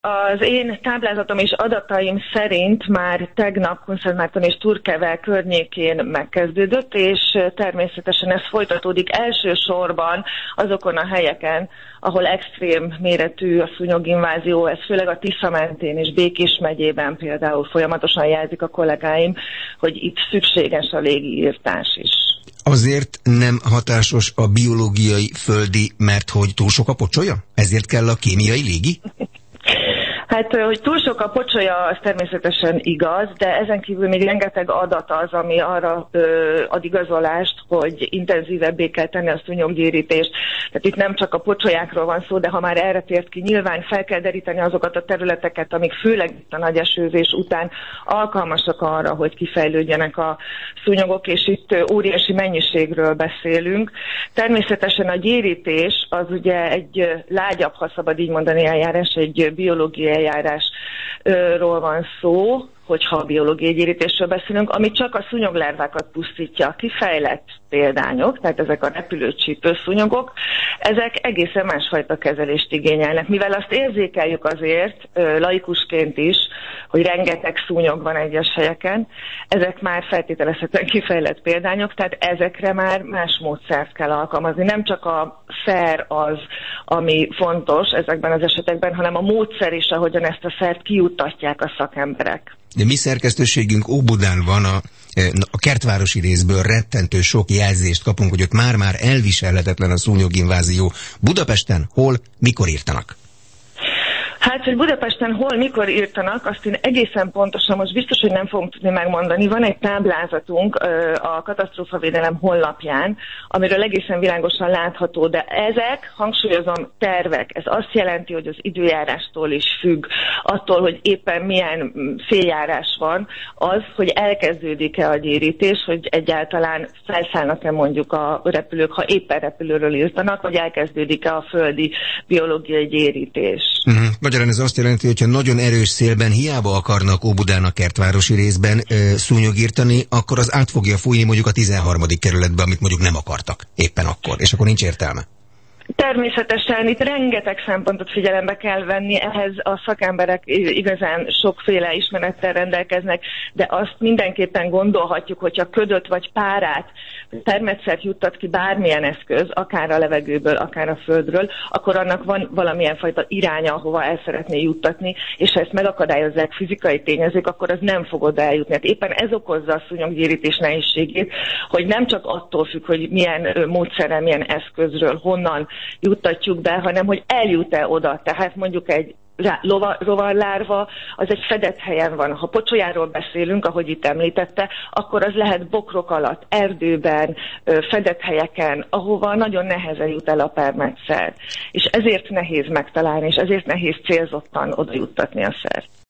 Az én táblázatom és adataim szerint már tegnap Kunszentmárton és Turkeve környékén megkezdődött, és természetesen ez folytatódik elsősorban azokon a helyeken, ahol extrém méretű a szúnyoginvázió, ez főleg a Tisza mentén és Békés megyében például folyamatosan jelzik a kollégáim, hogy itt szükséges a légiírtás is. Azért nem hatásos a biológiai földi, mert hogy túl sok a pocsolya? Ezért kell a kémiai légi? Hát, hogy túl sok a pocsolya, az természetesen igaz, de ezen kívül még rengeteg adat az, ami arra ad igazolást, hogy intenzívebbé kell tenni a szúnyoggyérítést. Tehát itt nem csak a pocsolyákról van szó, de ha már erre tért ki, nyilván fel kell deríteni azokat a területeket, amik főleg itt a nagy esőzés után alkalmasak arra, hogy kifejlődjenek a szúnyogok, és itt óriási mennyiségről beszélünk. Természetesen a gyérítés az ugye egy lágyabb, ha szabad így mondani, eljárás, egy biológiai eljárásról van szó, hogyha a biológiai gyérítésről beszélünk, ami csak a szúnyoglárvákat pusztítja. Kifejlett példányok, tehát ezek a repülőcsípő szúnyogok, ezek egészen másfajta kezelést igényelnek. Mivel azt érzékeljük azért, laikusként is, hogy rengeteg szúnyog van egyes helyeken, ezek már feltételezhetően kifejlett példányok, tehát ezekre már más módszert kell alkalmazni. Nem csak a szer az, ami fontos ezekben az esetekben, hanem a módszer is, ahogyan ezt a szert kijuttatják a szakemberek. De mi szerkesztőségünk Óbudán van, a kertvárosi részből rettentő sok jelzést kapunk, hogy ott már-már elviselhetetlen a szúnyoginvázió. Budapesten hol, mikor írtanak? Hát, hogy Budapesten hol, mikor írtanak, azt én egészen pontosan most biztos, hogy nem fogom tudni megmondani. Van egy táblázatunk a katasztrófavédelem honlapján, amiről egészen világosan látható, de ezek, hangsúlyozom, tervek. Ez azt jelenti, hogy az időjárástól is függ, attól, hogy éppen milyen féljárás van, az, hogy elkezdődik-e a gyérítés, hogy egyáltalán felszállnak-e mondjuk a repülők, ha éppen repülőről írtanak, vagy elkezdődik-e a földi biológiai gyérítés. Magyarán ez azt jelenti, hogyha nagyon erős szélben hiába akarnak Óbudán a kertvárosi részben szúnyogírtani, akkor az át fogja fújni mondjuk a 13. kerületbe, amit mondjuk nem akartak éppen akkor, és akkor nincs értelme. Természetesen itt rengeteg szempontot figyelembe kell venni, ehhez a szakemberek igazán sokféle ismerettel rendelkeznek, de azt mindenképpen gondolhatjuk, hogyha ködöt vagy párát, termetszert juttat ki bármilyen eszköz, akár a levegőből, akár a földről, akkor annak van valamilyen fajta iránya, ahova el szeretné juttatni, és ha ezt megakadályozzák fizikai tényezők, akkor az nem fog oda eljutni. Hát éppen ez okozza a szúnyoggyérítés nehézségét, hogy nem csak attól függ, hogy milyen módszerrel, milyen eszközről, honnan juttatjuk be, hanem hogy eljut-e oda. Tehát mondjuk egy rovarlárva, az egy fedett helyen van. Ha pocsolyáról beszélünk, ahogy itt említette, akkor az lehet bokrok alatt, erdőben, fedett helyeken, ahova nagyon nehezen jut el a permetszer. És ezért nehéz megtalálni, és ezért nehéz célzottan oda juttatni a szert.